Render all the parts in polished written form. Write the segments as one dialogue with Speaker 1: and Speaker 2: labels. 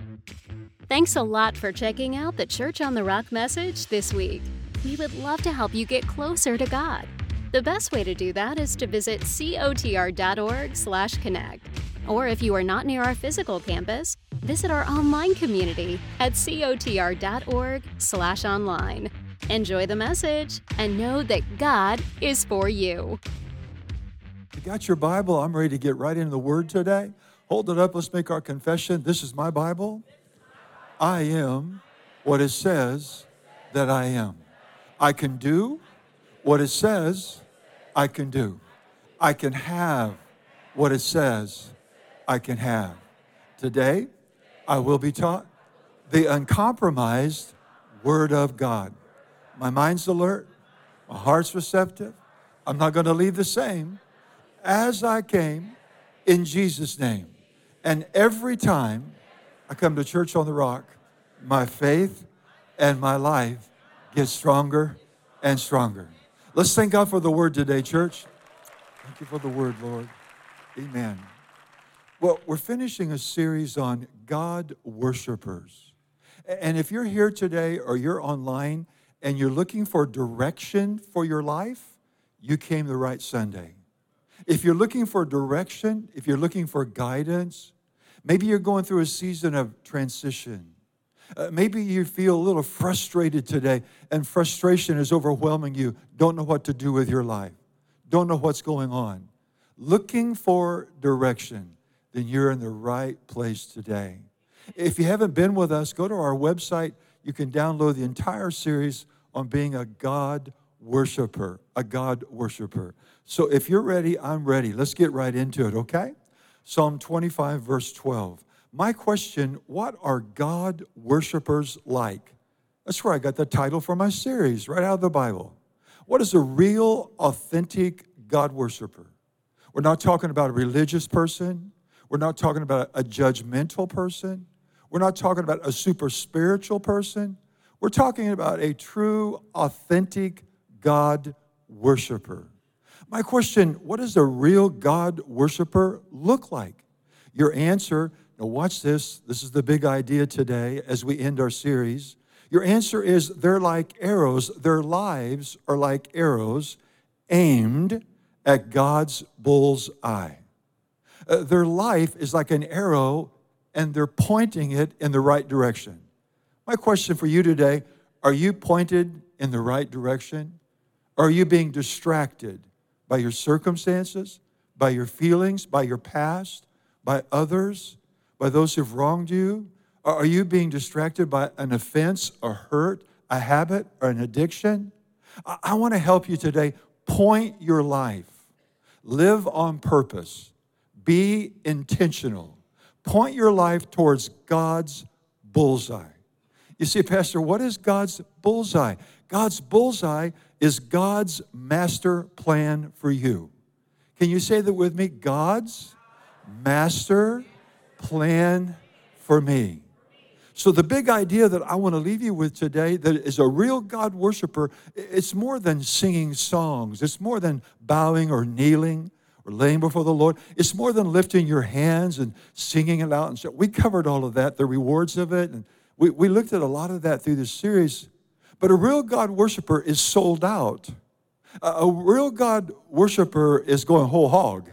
Speaker 1: Thanks a lot for checking out the Church on the Rock message this week. We would love to help you get closer to God. The best way to do that is to visit cotr.org/connect. Or if you are not near our physical campus, visit our online community at cotr.org/online. Enjoy the message and know that God is for you.
Speaker 2: You got your Bible? I'm ready to get right into the Word today. Hold it up. Let's make our confession. This is my Bible. I am what it says that I am. I can do what it says I can do. I can have what it says I can have. Today, I will be taught the uncompromised Word of God. My mind's alert. My heart's receptive. I'm not going to leave the same as I came, in Jesus' name. And every time I come to Church on the Rock, my faith and my life get stronger and stronger. Let's thank God for the Word today, church. Thank you for the Word, Lord. Amen. Well, we're finishing a series on God worshipers. And if you're here today or you're online and you're looking for direction for your life, you came the right Sunday. If you're looking for direction, if you're looking for guidance, maybe you're going through a season of transition. Maybe you feel a little frustrated today, and frustration is overwhelming you. Don't know what to do with your life. Don't know what's going on. Looking for direction, then you're in the right place today. If you haven't been with us, go to our website. You can download the entire series on being a God worshiper, a God worshiper. So if you're ready, I'm ready. Let's get right into it, okay? Psalm 25, verse 12. My question, what are God worshipers like? That's where I got the title for my series, right out of the Bible. What is a real, authentic God worshiper? We're not talking about a religious person. We're not talking about a judgmental person. We're not talking about a super spiritual person. We're talking about a true, authentic God worshiper. My question, what does a real God worshiper look like? Your answer, now watch this. This is the big idea today as we end our series. Your answer is they're like arrows. Their lives are like arrows aimed at God's bull's eye. Their life is like an arrow, and they're pointing it in the right direction. My question for you today, are you pointed in the right direction? Or are you being distracted by your circumstances, by your feelings, by your past, by others, by those who've wronged you? Or are you being distracted by an offense, a hurt, a habit, or an addiction? I want to help you today. Point your life. Live on purpose. Be intentional. Point your life towards God's bullseye. You see, Pastor, what is God's bullseye? God's bullseye is God's master plan for you. Can you say that with me? God's master plan for me. So the big idea that I want to leave you with today, that is a real God worshiper, it's more than singing songs. It's more than bowing or kneeling or laying before the Lord. It's more than lifting your hands and singing it out. And so we covered all of that, the rewards of it. And we looked at a lot of that through this series. But a real God worshiper is sold out. A real God worshiper is going whole hog.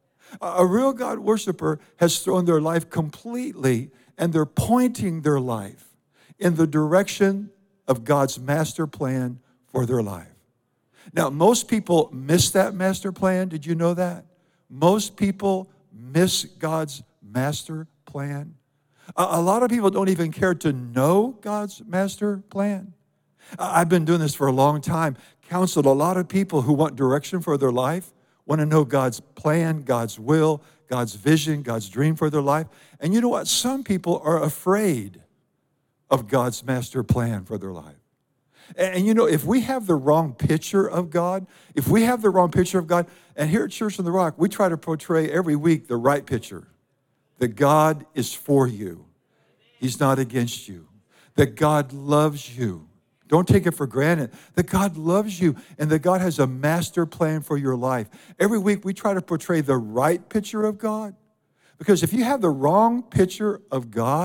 Speaker 2: A real God worshiper has thrown their life completely, and they're pointing their life in the direction of God's master plan for their life. Now, most people miss that master plan. Did you know that? Most people miss God's master plan. A lot of people don't even care to know God's master plan. I've been doing this for a long time, counseled a lot of people who want direction for their life, want to know God's plan, God's will, God's vision, God's dream for their life. And you know what? Some people are afraid of God's master plan for their life. And you know, if we have the wrong picture of God, and here at Church on the Rock, we try to portray every week the right picture, that God is for you. He's not against you. That God loves you. Don't take it for granted that God loves you and that God has a master plan for your life. Every week we try to portray the right picture of God, because if you have the wrong picture of God,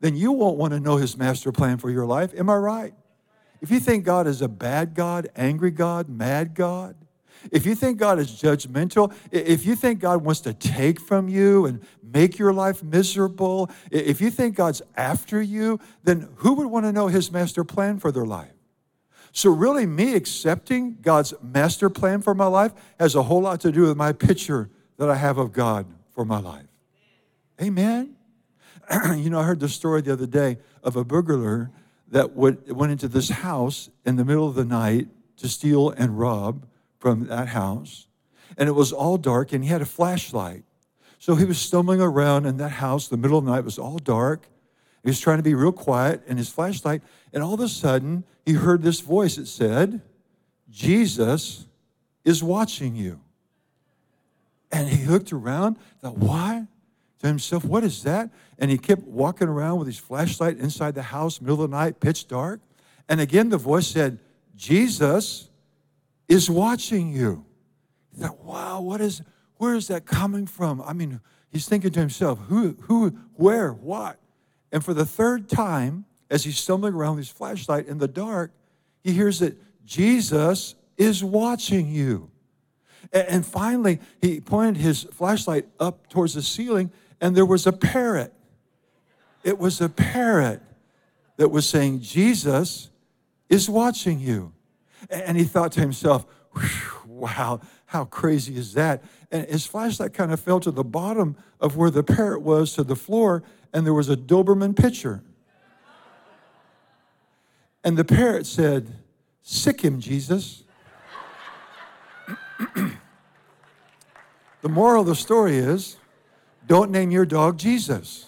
Speaker 2: then you won't want to know his master plan for your life. Am I right? If you think God is a bad God, angry God, mad God, if you think God is judgmental, if you think God wants to take from you and make your life miserable, if you think God's after you, then who would want to know his master plan for their life? So really, me accepting God's master plan for my life has a whole lot to do with my picture that I have of God for my life. Amen? You know, I heard the story the other day of a burglar that went into this house in the middle of the night to steal and rob from that house. And it was all dark, and he had a flashlight. So he was stumbling around in that house. The middle of the night was all dark. He was trying to be real quiet in his flashlight. And all of a sudden, he heard this voice that said, Jesus is watching you. And he looked around, thought, what? To himself, what is that? And he kept walking around with his flashlight inside the house, middle of the night, pitch dark. And again, the voice said, Jesus is watching you. He thought, wow, where is that coming from? I mean, he's thinking to himself, who, where, what? And for the third time, as he's stumbling around with his flashlight in the dark, he hears that Jesus is watching you. And finally, he pointed his flashlight up towards the ceiling, and there was a parrot. It was a parrot that was saying, Jesus is watching you. And he thought to himself, wow, how crazy is that? And his flashlight kind of fell to the bottom of where the parrot was to the floor, and there was a Doberman pitcher. And the parrot said, sick him, Jesus. The moral of the story is, don't name your dog Jesus.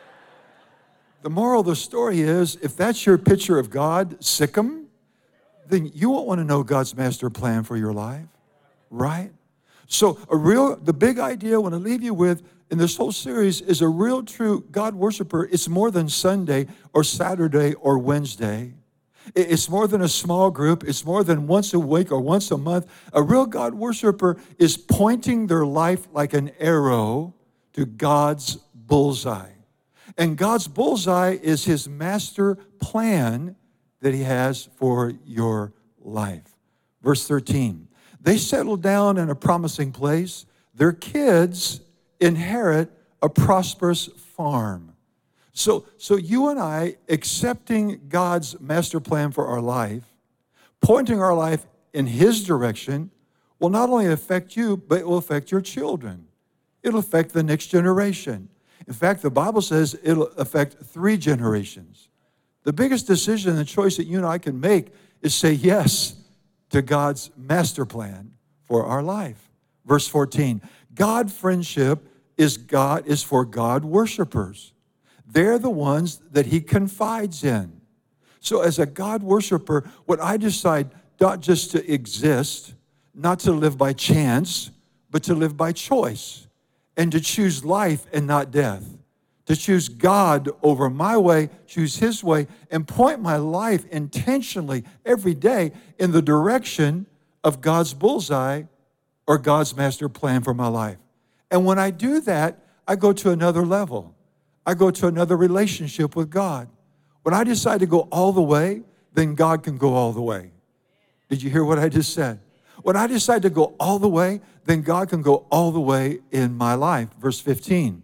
Speaker 2: The moral of the story is, if that's your picture of God, sick him, then you won't want to know God's master plan for your life, right? So the big idea I want to leave you with in this whole series is a real true God worshiper. It's more than Sunday or Saturday or Wednesday. It's more than a small group. It's more than once a week or once a month. A real God worshiper is pointing their life like an arrow to God's bullseye. And God's bullseye is his master plan that he has for your life. Verse 13, they settled down in a promising place. Their kids inherit a prosperous farm. So you and I accepting God's master plan for our life, pointing our life in his direction, will not only affect you, but it will affect your children. It'll affect the next generation. In fact, the Bible says it'll affect 3 generations. The biggest decision and choice that you and I can make is say yes to God's master plan for our life. Verse 14, God friendship is for God worshipers. They're the ones that he confides in. So as a God worshiper, what I decide not just to exist, not to live by chance, but to live by choice and to choose life and not death. To choose God over my way, choose his way, and point my life intentionally every day in the direction of God's bullseye or God's master plan for my life. And when I do that, I go to another level. I go to another relationship with God. When I decide to go all the way, then God can go all the way. Did you hear what I just said? When I decide to go all the way, then God can go all the way in my life. Verse 15,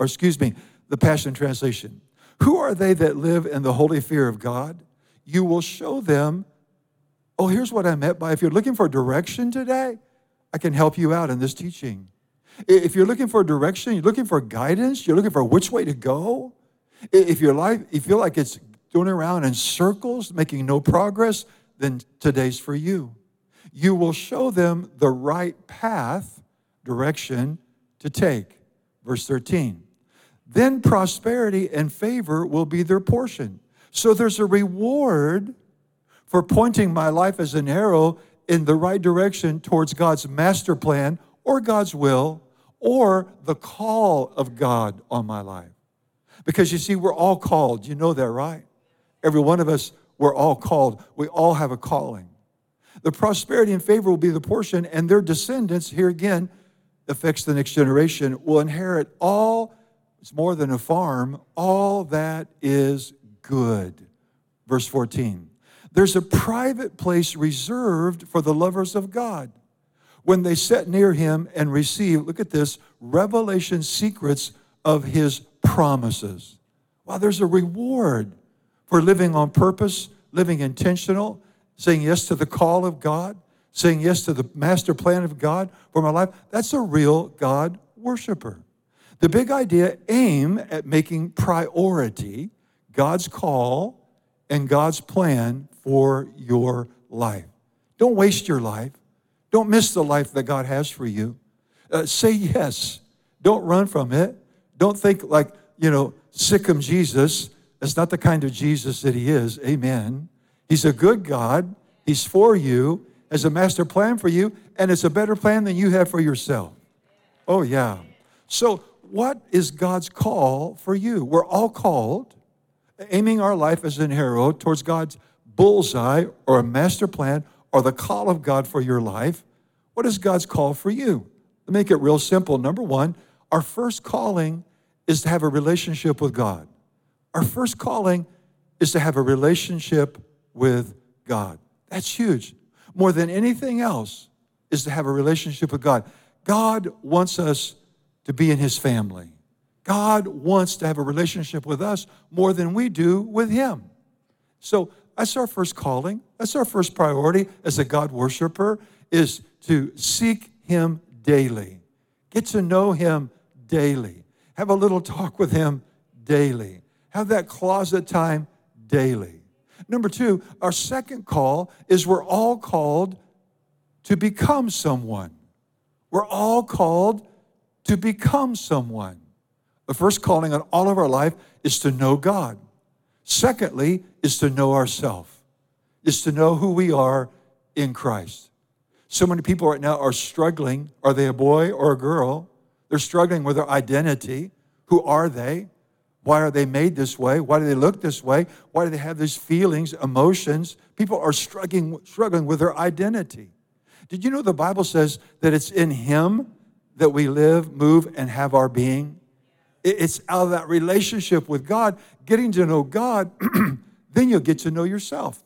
Speaker 2: the Passion Translation. Who are they that live in the holy fear of God? You will show them. Oh, here's what I meant by if you're looking for direction today, I can help you out in this teaching. If you're looking for direction, you're looking for guidance, you're looking for which way to go, if your life, you feel like it's going around in circles, making no progress, then today's for you. You will show them the right path, direction to take. Verse 13. Then prosperity and favor will be their portion. So there's a reward for pointing my life as an arrow in the right direction towards God's master plan or God's will or the call of God on my life. Because you see, we're all called. You know that, right? Every one of us, we're all called. We all have a calling. The prosperity and favor will be the portion, and their descendants, here again, affects the next generation, will inherit all It's more than a farm. All that is good. Verse 14. There's a private place reserved for the lovers of God when they sit near him and receive, look at this, revelation secrets of his promises. Wow, there's a reward for living on purpose, living intentional, saying yes to the call of God, saying yes to the master plan of God for my life. That's a real God worshiper. The big idea, aim at making priority God's call and God's plan for your life. Don't waste your life. Don't miss the life that God has for you. Say yes. Don't run from it. Don't think like, sick 'em Jesus. That's not the kind of Jesus that he is. Amen. He's a good God. He's for you, has a master plan for you, and it's a better plan than you have for yourself. Oh, yeah. So what is God's call for you? We're all called, aiming our life as an arrow towards God's bullseye or a master plan or the call of God for your life. What is God's call for you? To make it real simple, number one, our first calling is to have a relationship with God. Our first calling is to have a relationship with God. That's huge. More than anything else is to have a relationship with God. God wants us to be in his family. God wants to have a relationship with us more than we do with him. So that's our first calling. That's our first priority as a God worshiper, is to seek him daily. Get to know him daily. Have a little talk with him daily. Have that closet time daily. Number two, our second call is we're all called to become someone. We're all called to become someone. The first calling on all of our life is to know God. Secondly, is to know ourselves, is to know who we are in Christ. So many people right now are struggling. Are they a boy or a girl? They're struggling with their identity. Who are they? Why are they made this way? Why do they look this way? Why do they have these feelings, emotions? People are struggling with their identity. Did you know the Bible says that it's in him that we live, move, and have our being? It's out of that relationship with God, getting to know God, then you'll get to know yourself.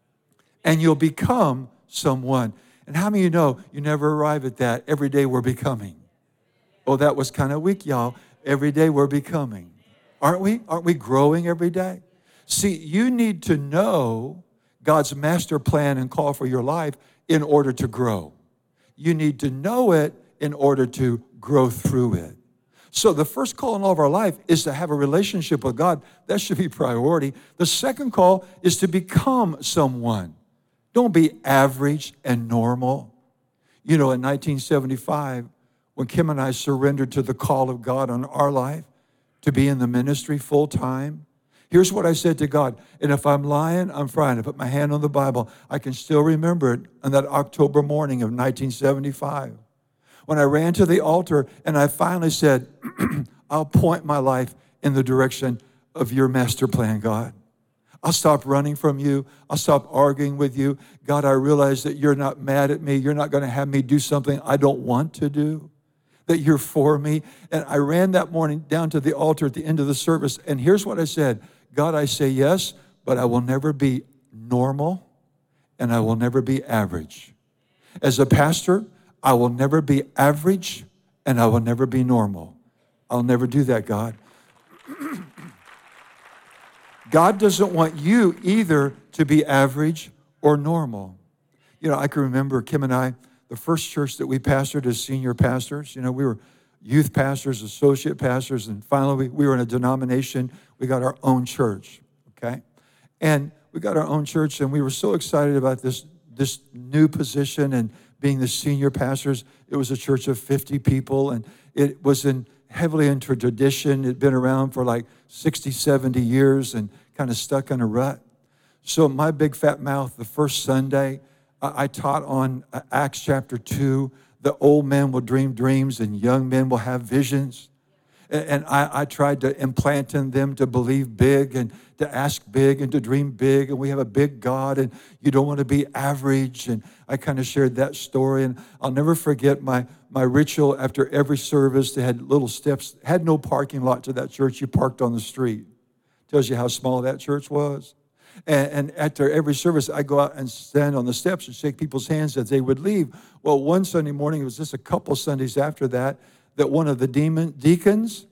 Speaker 2: And you'll become someone. And how many of you know you never arrive at that? Every day we're becoming. Oh, that was kind of weak, y'all. Every day we're becoming. Aren't we? Aren't we growing every day? See, you need to know God's master plan and call for your life in order to grow. You need to know it in order to grow through it. So the first call in all of our life is to have a relationship with God. That should be priority. The second call is to become someone. Don't be average and normal. In 1975, when Kim and I surrendered to the call of God on our life to be in the ministry full time, here's what I said to God. And if I'm lying, I'm fine. I put my hand on the Bible. I can still remember it on that October morning of 1975. When I ran to the altar and I finally said, I'll point my life in the direction of your master plan, God. I'll stop running from you. I'll stop arguing with you. God, I realize that you're not mad at me. You're not going to have me do something I don't want to do, that you're for me. And I ran that morning down to the altar at the end of the service. And here's what I said. God, I say yes, but I will never be normal and I will never be average. As a pastor, I will never be average and I will never be normal. I'll never do that, God. God doesn't want you either to be average or normal. I can remember Kim and I, the first church that we pastored as senior pastors, we were youth pastors, associate pastors, and finally we were in a denomination. We got our own church, okay? And we got our own church, and we were so excited about this new position and being the senior pastors. It was a church of 50 people, and it was heavily into tradition. It had been around for like 60, 70 years and kind of stuck in a rut. So my big fat mouth, the first Sunday, I taught on Acts chapter 2, the old men will dream dreams and young men will have visions. And I tried to implant in them to believe big and to ask big and to dream big. And we have a big God and you don't want to be average. And I kind of shared that story. And I'll never forget my ritual after every service. They had little steps, had no parking lot to that church. You parked on the street. Tells you how small that church was. And after every service, I go out and stand on the steps and shake people's hands as they would leave. Well, one Sunday morning, it was just a couple Sundays after that one of the deacons,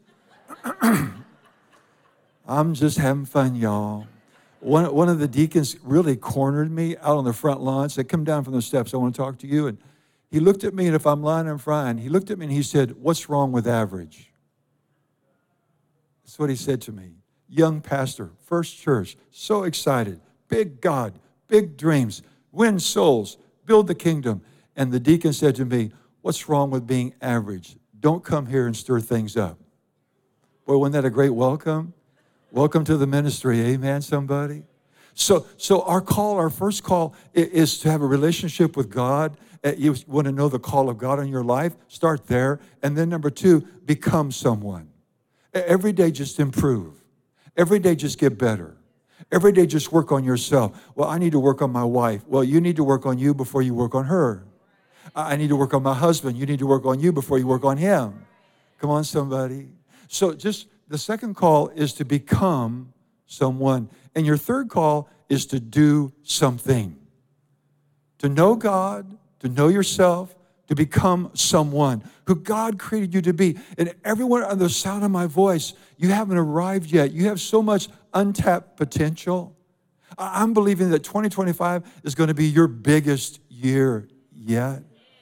Speaker 2: I'm just having fun, y'all. One of the deacons really cornered me out on the front lawn, said, come down from the steps, I want to talk to you. And he looked at me, and if I'm lying, I'm frying. He looked at me and he said, what's wrong with average? That's what he said to me. Young pastor, first church, so excited, big God, big dreams, win souls, build the kingdom. And the deacon said to me, what's wrong with being average? Don't come here and stir things up. Boy, wasn't that a great welcome? Welcome to the ministry, amen, somebody? So our first call is to have a relationship with God. You want to know the call of God on your life? Start there. And then number 2, become someone. Every day just improve. Every day just get better. Every day just work on yourself. Well, I need to work on my wife. Well, you need to work on you before you work on her. I need to work on my husband. You need to work on you before you work on him. Come on, somebody. So just the second call is to become someone. And your third call is to do something. To know God, to know yourself, to become someone who God created you to be. And everyone on the sound of my voice, you haven't arrived yet. You have so much untapped potential. I'm believing that 2025 is going to be your biggest year yet.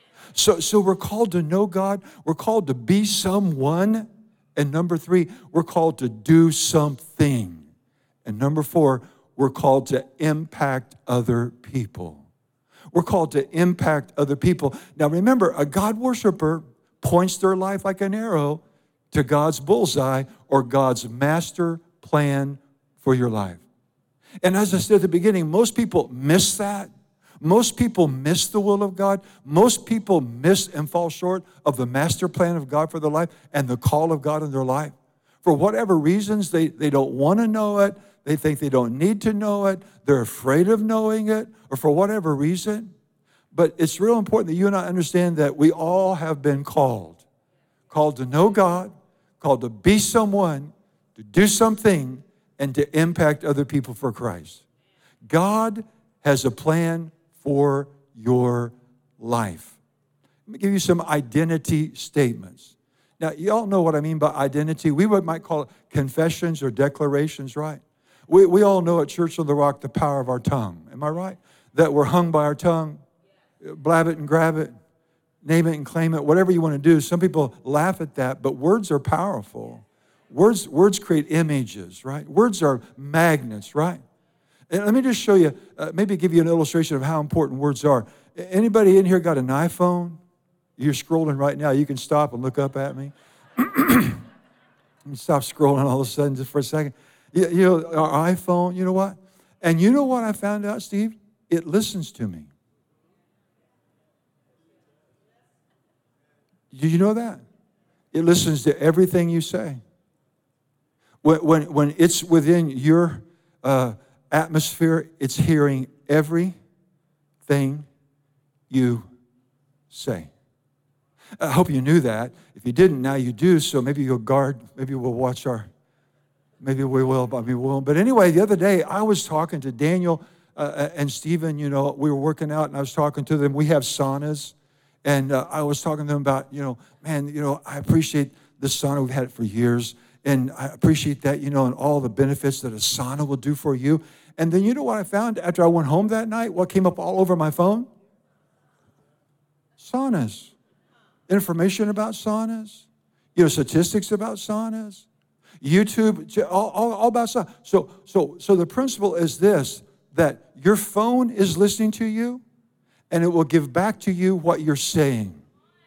Speaker 2: So we're called to know God. We're called to be someone. And number 3, we're called to do something. And number 4, we're called to impact other people. We're called to impact other people. Now remember, a God worshiper points their life like an arrow to God's bullseye or God's master plan for your life. And as I said at the beginning, most people miss that. Most people miss the will of God. Most people miss and fall short of the master plan of God for their life and the call of God in their life. For whatever reasons, they don't want to know it. They think they don't need to know it. They're afraid of knowing it, or for whatever reason. But it's real important that you and I understand that we all have been called to know God, called to be someone, to do something, and to impact other people for Christ. God has a plan for your life. Let me give you some identity statements. Now, you all know what I mean by identity. We might call it confessions or declarations, right? We all know at Church on the Rock the power of our tongue. Am I right? That we're hung by our tongue. Blab it and grab it. Name it and claim it. Whatever you want to do. Some people laugh at that, but words are powerful. Words create images, right? Words are magnets, right? And let me just show you, maybe give you an illustration of how important words are. Anybody in here got an iPhone? You're scrolling right now. You can stop and look up at me. You stop scrolling all of a sudden just for a second. You know, our iPhone, you know what? And you know what I found out, Steve? It listens to me. Did you know that? It listens to everything you say. When it's within your atmosphere, it's hearing everything you say. I hope you knew that. If you didn't, now you do. So maybe you'll guard. Maybe we'll watch maybe we will, but we won't. But anyway, the other day, I was talking to Daniel and Stephen. You know, we were working out, and I was talking to them. We have saunas. And I was talking to them about, I appreciate the sauna. We've had it for years. And I appreciate that, and all the benefits that a sauna will do for you. And then you know what I found after I went home that night? What came up all over my phone? Saunas. Information about saunas. Statistics about saunas. YouTube, all about saunas. So the principle is this, that your phone is listening to you, and it will give back to you what you're saying.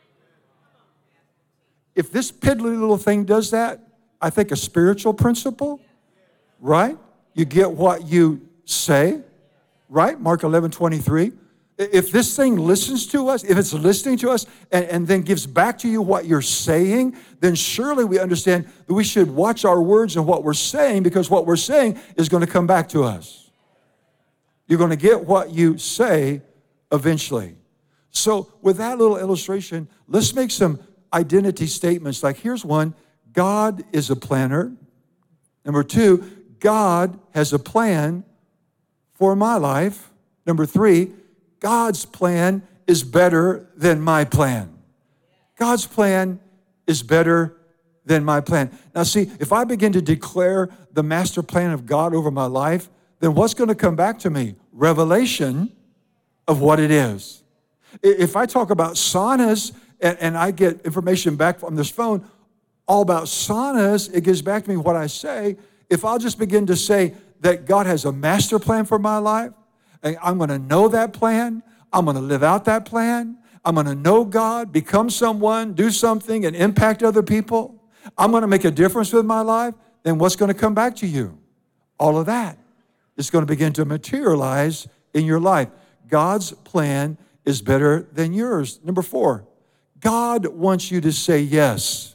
Speaker 2: If this piddly little thing does that, I think a spiritual principle, right? You get what you say, right? Mark 11:23. If this thing listens to us, if it's listening to us and then gives back to you what you're saying, then surely we understand that we should watch our words and what we're saying, because what we're saying is going to come back to us. You're going to get what you say eventually. So with that little illustration, let's make some identity statements. Like, here's one: God is a planner. Number two, God has a plan for my life. Number three, God's plan is better than my plan. God's plan is better than my plan. Now see, if I begin to declare the master plan of God over my life, then what's going to come back to me? Revelation of what it is. If I talk about saunas and I get information back from this phone all about saunas, it gives back to me what I say. If I'll just begin to say that God has a master plan for my life, and I'm going to know that plan, I'm going to live out that plan, I'm going to know God, become someone, do something, and impact other people, I'm going to make a difference with my life, then what's going to come back to you? All of that is going to begin to materialize in your life. God's plan is better than yours. Number four, God wants you to say yes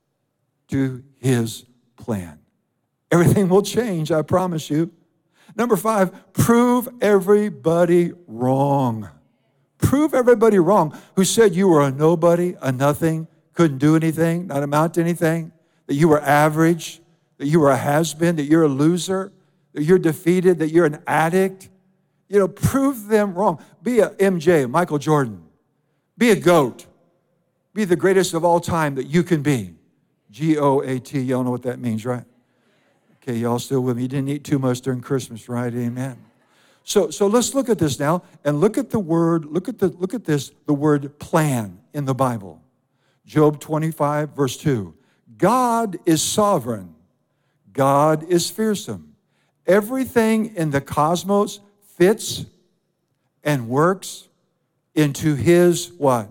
Speaker 2: to His plan. Everything will change, I promise you. Number five, prove everybody wrong. Prove everybody wrong who said you were a nobody, a nothing, couldn't do anything, not amount to anything, that you were average, that you were a has-been, that you're a loser, that you're defeated, that you're an addict. You know, prove them wrong. Be a MJ, Michael Jordan. Be a GOAT. Be the greatest of all time that you can be. G-O-A-T, y'all know what that means, right? Okay, y'all still with me? You didn't eat too much during Christmas, right? Amen. So let's look at this now and look at the word, look at this, the word plan in the Bible. Job 25, verse 2. God is sovereign. God is fearsome. Everything in the cosmos fits and works into His what?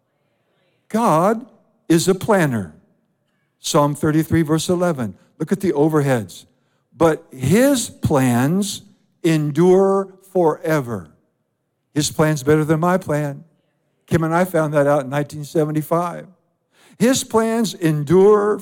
Speaker 2: God is a planner. Psalm 33, verse 11. Look at the overheads. But His plans endure forever. His plan's better than my plan. Kim and I found that out in 1975. His plans endure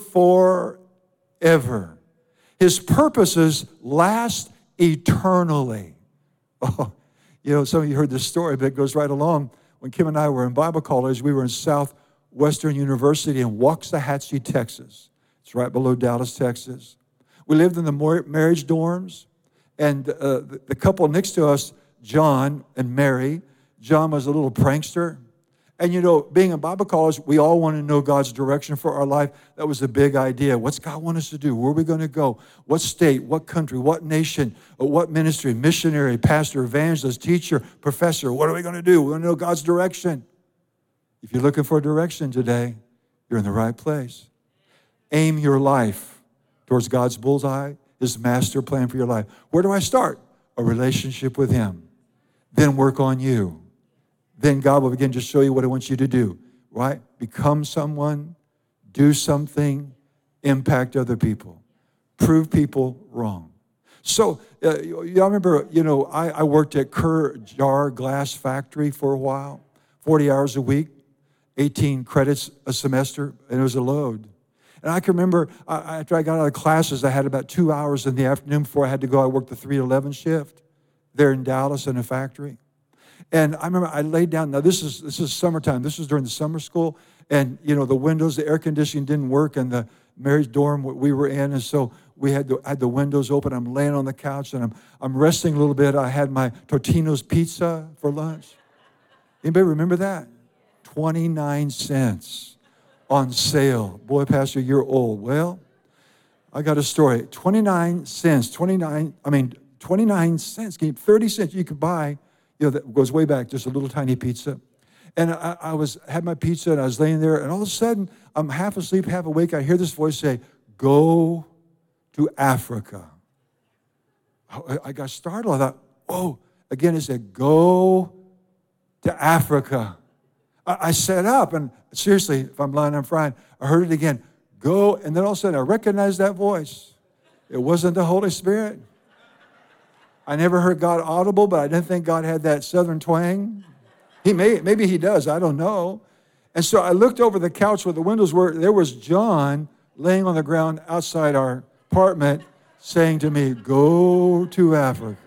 Speaker 2: forever. His purposes last eternally. Oh, you know, some of you heard this story, but it goes right along. When Kim and I were in Bible college, we were in Southwestern University in Waxahachie, Texas. It's right below Dallas, Texas. We lived in the marriage dorms, and the couple next to us, John and Mary, John was a little prankster. And you know, being in Bible college, we all want to know God's direction for our life. That was the big idea. What's God want us to do? Where are we going to go? What state, what country, what nation, what ministry, missionary, pastor, evangelist, teacher, professor? What are we going to do? We want to know God's direction. If you're looking for direction today, you're in the right place. Aim your life towards God's bullseye, His master plan for your life. Where do I start? A relationship with Him. Then work on you. Then God will begin to show you what He wants you to do, right? Become someone, do something, impact other people, prove people wrong. So, y'all remember, you know, I worked at Kerr Jar Glass Factory for a while, 40 hours a week, 18 credits a semester, and it was a load. And I can remember after I got out of classes, I had about 2 hours in the afternoon before I had to go. I worked the 3 to 11 shift there in Dallas in a factory. And I remember I laid down. Now this is summertime. This was during the summer school, and you know the windows, the air conditioning didn't work in the marriage dorm we were in, and so we had the windows open. I'm laying on the couch and I'm resting a little bit. I had my Totino's pizza for lunch. Anybody remember that? 29 cents on sale. Boy, Pastor, you're old. Well, I got a story. 29 cents. 29 cents. 30 cents you could buy. You know, that goes way back, just a little tiny pizza. And I had my pizza, and I was laying there, and all of a sudden, I'm half asleep, half awake. I hear this voice say, "Go to Africa." I got startled. I thought, oh, again, it said, "Go to Africa." I sat up, and seriously, if I'm lying, I'm frying. I heard it again, "Go," and then all of a sudden, I recognized that voice. It wasn't the Holy Spirit. I never heard God audible, but I didn't think God had that southern twang. Maybe he does, I don't know. And so I looked over the couch where the windows were. There was John laying on the ground outside our apartment saying to me, go to Africa.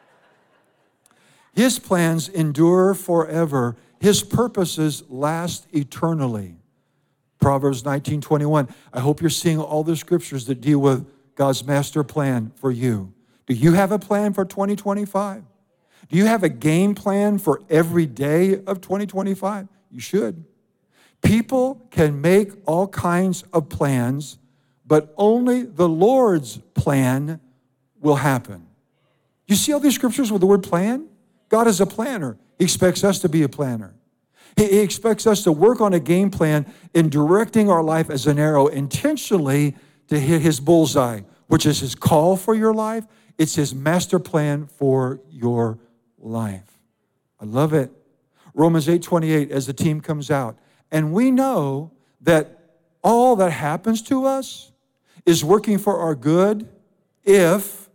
Speaker 2: His plans endure forever. His purposes last eternally. Proverbs 19:21. I hope you're seeing all the scriptures that deal with God's master plan for you. Do you have a plan for 2025? Do you have a game plan for every day of 2025? You should. People can make all kinds of plans, but only the Lord's plan will happen. You see all these scriptures with the word plan? God is a planner. He expects us to be a planner. He expects us to work on a game plan in directing our life as an arrow intentionally to hit his bullseye, which is his call for your life. It's his master plan for your life. I love it. Romans 8:28, as the team comes out. And we know that all that happens to us is working for our good if,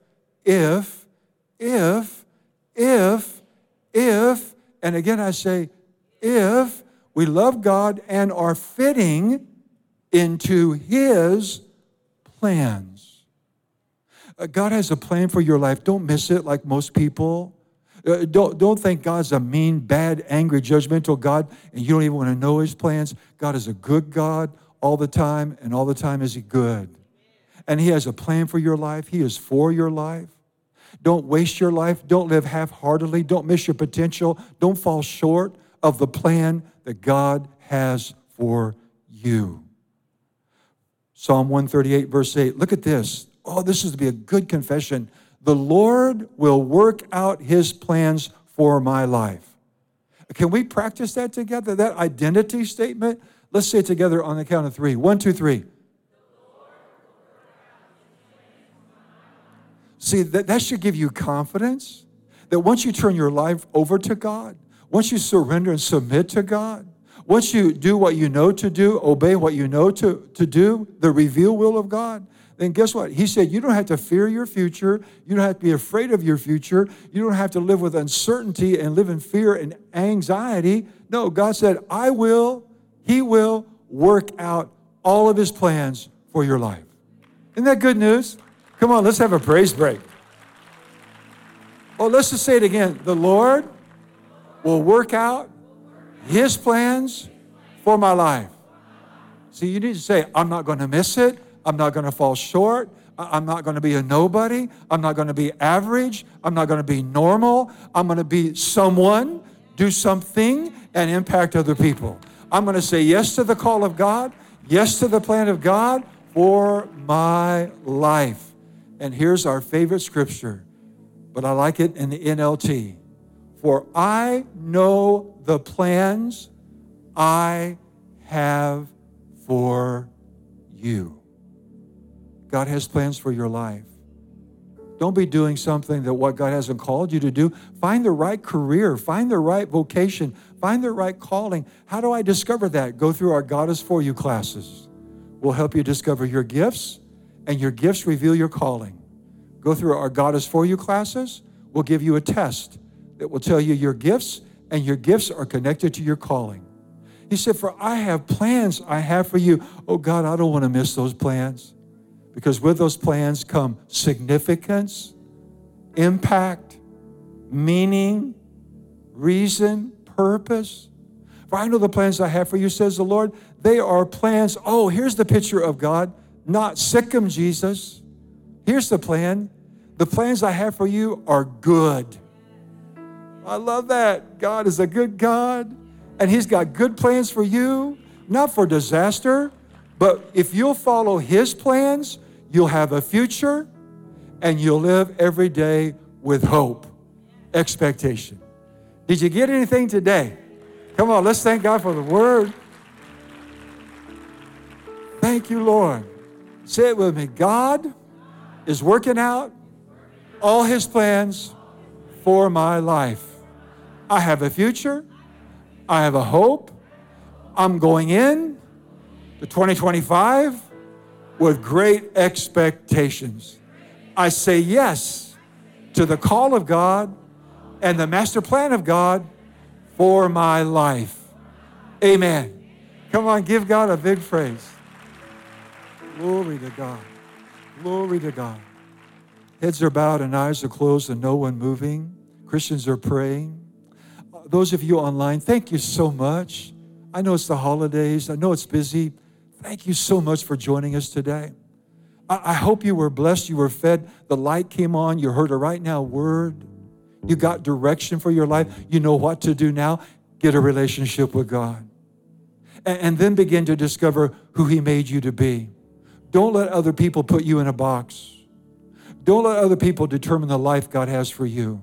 Speaker 2: and again I say, if we love God and are fitting into his plans. God has a plan for your life. Don't miss it like most people. Don't think God's a mean, bad, angry, judgmental God and you don't even want to know his plans. God is a good God all the time, and all the time is he good. And he has a plan for your life. He is for your life. Don't waste your life. Don't live half-heartedly. Don't miss your potential. Don't fall short of the plan that God has for you. Psalm 138, verse 8. Look at this. Oh, this is to be a good confession. The Lord will work out his plans for my life. Can we practice that together, that identity statement? Let's say it together on the count of three. 1, 2, 3. See, that should give you confidence that once you turn your life over to God, once you surrender and submit to God, once you do what you know to do, obey what you know to do, the revealed will of God, then guess what? He said you don't have to fear your future. You don't have to be afraid of your future. You don't have to live with uncertainty and live in fear and anxiety. No, God said, he will work out all of his plans for your life. Isn't that good news? Come on, let's have a praise break. Oh, let's just say it again. The Lord will work out his plans for my life. See, you need to say, I'm not going to miss it. I'm not going to fall short. I'm not going to be a nobody. I'm not going to be average. I'm not going to be normal. I'm going to be someone, do something, and impact other people. I'm going to say yes to the call of God, yes to the plan of God for my life. And here's our favorite scripture, but I like it in the NLT. For I know the plans I have for you. God has plans for your life. Don't be doing something that what God hasn't called you to do. Find the right career. Find the right vocation. Find the right calling. How do I discover that? Go through our God is For You classes. We'll help you discover your gifts, and your gifts reveal your calling. Go through our God is For You classes. We'll give you a test that will tell you your gifts, and your gifts are connected to your calling. He said, for I have plans I have for you. Oh God, I don't want to miss those plans. Because with those plans come significance, impact, meaning, reason, purpose. For I know the plans I have for you, says the Lord. They are plans. Oh, here's the picture of God. Not sick 'em, Jesus. Here's the plan. The plans I have for you are good. I love that. God is a good God, and he's got good plans for you, not for disaster, but if you'll follow his plans, you'll have a future, and you'll live every day with hope, expectation. Did you get anything today? Come on, let's thank God for the word. Thank you, Lord. Say it with me. God is working out all his plans for my life. I have a future. I have a hope. I'm going in to 2025 with great expectations. I say yes to the call of God and the master plan of God for my life. Amen. Come on, give God a big praise. Glory to God. Glory to God. Heads are bowed and eyes are closed and no one moving. Christians are praying. Those of you online, thank you so much. I know it's the holidays. I know it's busy. Thank you so much for joining us today. I hope you were blessed. You were fed. The light came on. You heard a right now word. You got direction for your life. You know what to do now. Get a relationship with God. And then begin to discover who He made you to be. Don't let other people put you in a box. Don't let other people determine the life God has for you.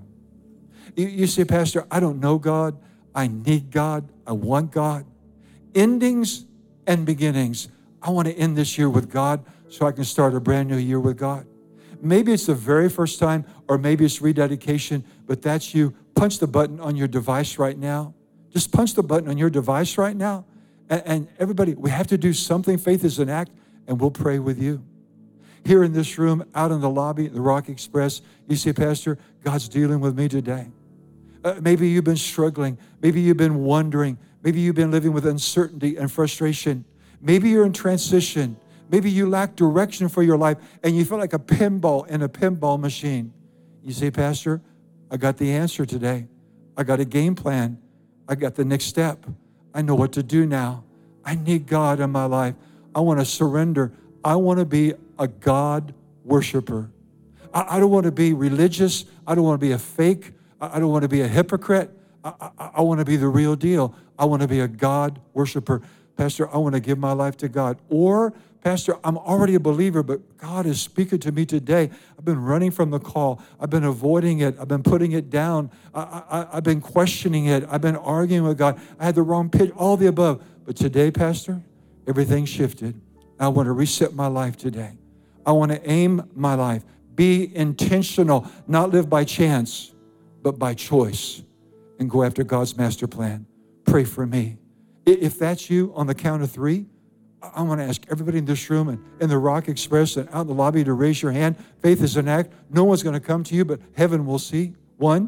Speaker 2: You say, Pastor, I don't know God. I need God. I want God. Endings and beginnings. I want to end this year with God so I can start a brand new year with God. Maybe it's the very first time, or maybe it's rededication, but that's you. Punch the button on your device right now. Just punch the button on your device right now. And everybody, we have to do something. Faith is an act, and we'll pray with you. Here in this room, out in the lobby, the Rock Express, you say, Pastor, God's dealing with me today. Maybe you've been struggling. Maybe you've been wondering. Maybe you've been living with uncertainty and frustration. Maybe you're in transition. Maybe you lack direction for your life and you feel like a pinball in a pinball machine. You say, Pastor, I got the answer today. I got a game plan. I got the next step. I know what to do now. I need God in my life. I want to surrender. I want to be a God worshiper. I don't want to be religious. I don't want to be a fake. I don't want to be a hypocrite. I want to be the real deal. I want to be a God worshiper. Pastor, I want to give my life to God. Or, Pastor, I'm already a believer, but God is speaking to me today. I've been running from the call. I've been avoiding it. I've been putting it down. I've been questioning it. I've been arguing with God. I had the wrong pitch, all the above. But today, Pastor, everything shifted. I want to reset my life today. I want to aim my life. Be intentional, not live by chance, but by choice, and go after God's master plan. Pray for me. If that's you, on the count of 3, I want to ask everybody in this room and in the Rock Express and out in the lobby to raise your hand. Faith is an act. No one's going to come to you, but heaven will see. 1,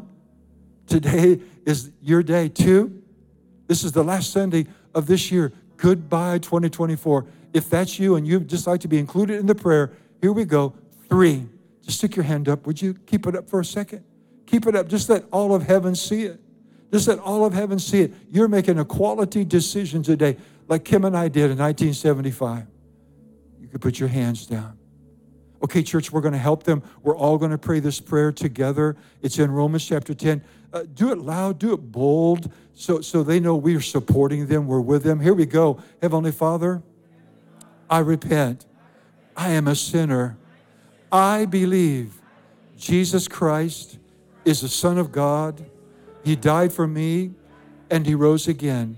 Speaker 2: today is your day. 2, this is the last Sunday of this year. Goodbye, 2024. If that's you and you'd just like to be included in the prayer, here we go. 3, just stick your hand up. Would you keep it up for a second? Keep it up. Just let all of heaven see it. Just let all of heaven see it. You're making a quality decision today, like Kim and I did in 1975. You could put your hands down. Okay, church, we're going to help them. We're all going to pray this prayer together. It's in Romans chapter 10. Do it loud, do it bold, so they know we are supporting them, we're with them. Here we go. Heavenly Father, I repent. I am a sinner. I believe Jesus Christ is the Son of God. He died for me, and He rose again.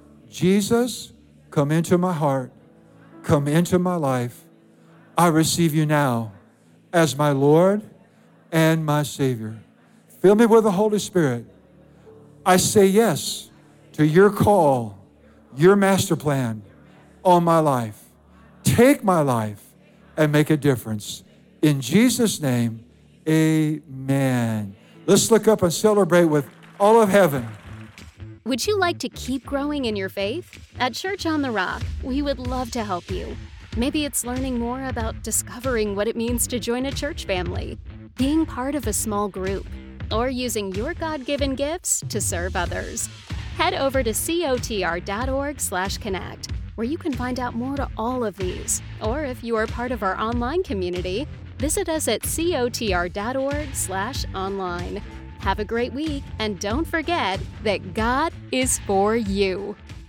Speaker 2: Jesus, come into my heart. Come into my life. I receive You now as my Lord and my Savior. Fill me with the Holy Spirit. I say yes to Your call, Your master plan on my life. Take my life and make a difference. In Jesus' name, amen. Let's look up and celebrate with all of heaven.
Speaker 1: Would you like to keep growing in your faith? At Church on the Rock, we would love to help you. Maybe it's learning more about discovering what it means to join a church family, being part of a small group, or using your God-given gifts to serve others. Head over to cotr.org/connect, where you can find out more to all of these. Or if you are part of our online community, visit us at cotr.org/online. Have a great week, and don't forget that God is for you.